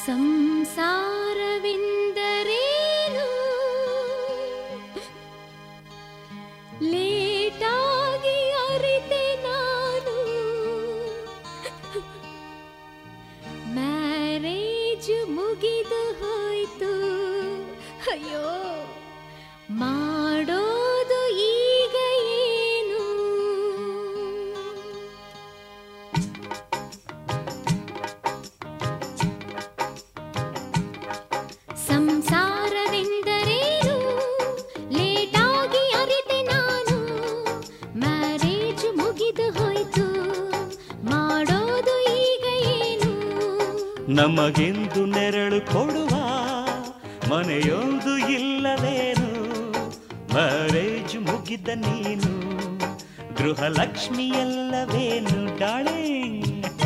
ಸಂಸಾರವೆಂದರೇನು ಲೇಟಾಗಿ ಅರಿತೆ ನಾನು ಮ್ಯಾರೇಜ್ ಮುಗಿದು ಹೋಯ್ತು ಅಯ್ಯೋ ಮಾಡೋದು ಈಗ ಏನು ಸಂಸಾರವೆಂದರೇನು ಲೇಟಾಗಿ ಅರಿತೆ ನಾನು ಮ್ಯಾರೇಜ್ ಮುಗಿದು ಹೋಯ್ತು ಮಾಡೋದು ಈಗ ಏನು ನಮಗೆಂದು ನೆರಳು ಕೊಡುವ ಮನೆಯೊಂದು ಇಲ್ಲವೇನು ಮ್ಯಾರೇಜ್ ಮುಗಿದ ನೀನು ಗೃಹಲಕ್ಷ್ಮಿ ಎಲ್ಲವೇನು ಡಾರ್ಲಿಂಗ್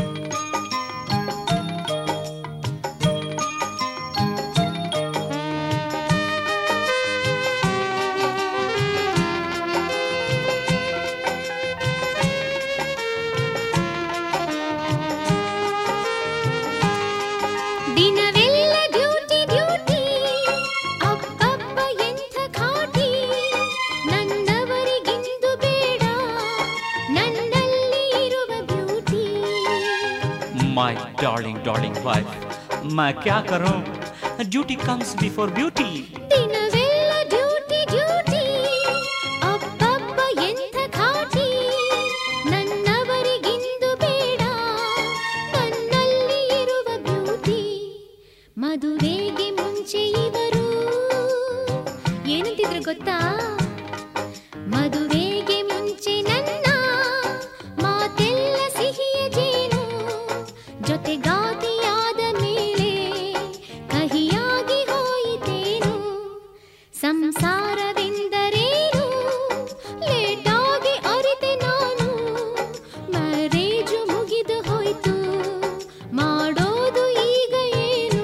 ದಿನವೆಲ್ಲ ಡ್ಯೂಟಿ ಡ್ಯೂಟಿ ಅಪ್ಪಪ್ಪ ಎಂಥ ಖಾಟಿ ನನ್ನವರಿಗಿಂದು ಬೇಡ ನನ್ನಲ್ಲಿ ಇರುವ ಬ್ಯೂಟಿ My darling wife, मैं क्या करूं? Duty comes before beauty. ದಿನವೆಲ್ಲ ಡ್ಯೂಟಿ ಡ್ಯೂಟಿ ಅಪ್ಪಪ್ಪ ಎಂಥ ಖಾಟಿ ನನ್ನವರಿಗಿಂದು ಬೇಡ ನನ್ನಲ್ಲಿ ಇರುವ ಬ್ಯೂಟಿ ಮದುವೆಗೆ ಮುಂಚೆ ಇವರು ಏನಂತಿದ್ರು ಗೊತ್ತಾ ಮದುವೆಗೆ ಮುಂಚೆ ನನ್ನ ಮಾತೆಲ್ಲ ಸಿಹಿಯ ಜೇನು ಜೊತೆಗಾತಿಯಾದ ಮೇಲೆ ಕಹಿಯಾಗಿ ಹೋಯಿತೇನು ಸಂಸಾರವೆಂದರೇನು ಲೇಟಾಗಿ ಅರಿತೆ ನಾನು ಮ್ಯಾರೇಜು ಮುಗಿದು ಹೋಯ್ತು ಮಾಡೋದು ಈಗ ಏನು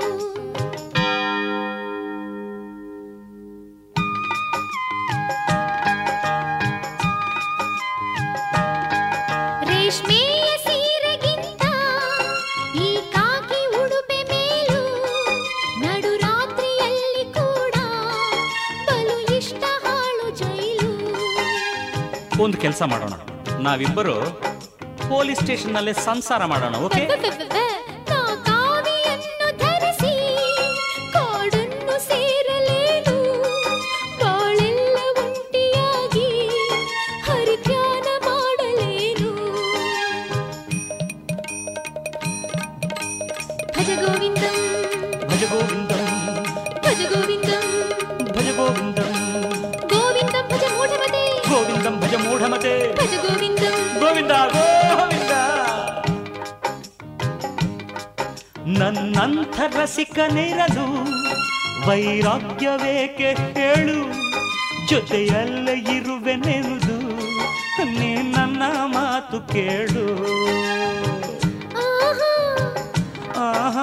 ರೇಷ್ಮೆಯ ಸೀರೆಗಿಂತ ಈ ಕಾಕಿ ಉಡುಪೆ ಮೇಲು ನಡುರಾತ್ರಿಯಲ್ಲಿ ಕೂಡ ಬಲು ಇಷ್ಟ ಹಾಳು ಜೈಲು ಒಂದು ಕೆಲಸ ಮಾಡೋಣ, ನಾವಿಬ್ಬರು ಪೊಲೀಸ್ ಸ್ಟೇಷನ್ ನಲ್ಲೇ ಸಂಸಾರ ಮಾಡೋಣ. ಓಕೆ? ನಾ ಕಾವಿಯನ್ನು ಧರಿಸಿ ಕಾಡನ್ನು ಸೇರಲೇನು ಬಾಳೆಲ್ಲ ಒಂಟಿಯಾಗಿ ಹರಿಧ್ಯಾನ ಮಾಡಲೇನು ಭಜ ಗೋವಿಂದಂ ಭಜ ಗೋವಿಂದಂ ಭಜ ಗೋವಿಂದಂ ಭಜ ಗೋವಿಂದಂ ಗೋವಿಂದಂ ಭಜ ಮೂಢಮತೆ ಗೋವಿಂದಂ ಭಜ ಮೂಢಮತೆ ಭಜ ಗೋವಿಂದಂ ಗೋವಿಂದ ಗೋವಿಂದ. ನನ್ನಂಥ ರಸಿಕನಿರಲು ವೈರಾಗ್ಯವೇಕೆ ಹೇಳು, ಜೊತೆಯಲ್ಲೇ ಇರುವೆನೆಂದು ನೀ ನನ್ನ ಮಾತು ಕೇಳು. ಆಹಾ ಆಹಾ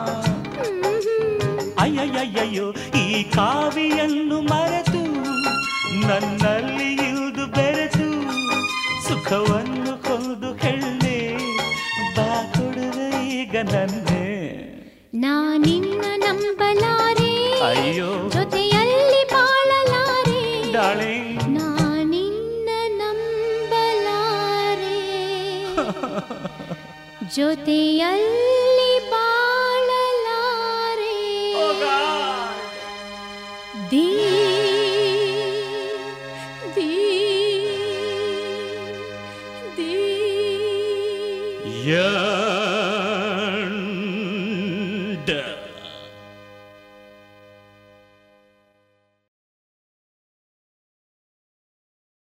ಅಯ್ಯಯ್ಯಯ್ಯೋ ಈ ಕಾವಿಯನ್ನು ಮರೆತು ನನ್ನಲ್ಲಿ ಇಳಿದು ಬೆರೆತು ಸುಖವನ್ನು ಕೊಂದು ಹೇಳೆ ಬಾ ಕೊಡುವೆ ಈಗ ನನ್ನೇ. ನಾನಿನ್ನ ನಂಬಲಾರೆ ಅಯ್ಯೋ ಜೊತೆಯಲ್ಲಿ ಬಾಳಲಾರೆ ಡಾರ್ಲಿಂಗ್ ನಾನಿನ್ನ ನಂಬಲಾರೆ ಜೊತೆಯಲ್ಲಿ ಬಾಳಲಾರೆ ದೀ ದೀ ದೀ ಯಾ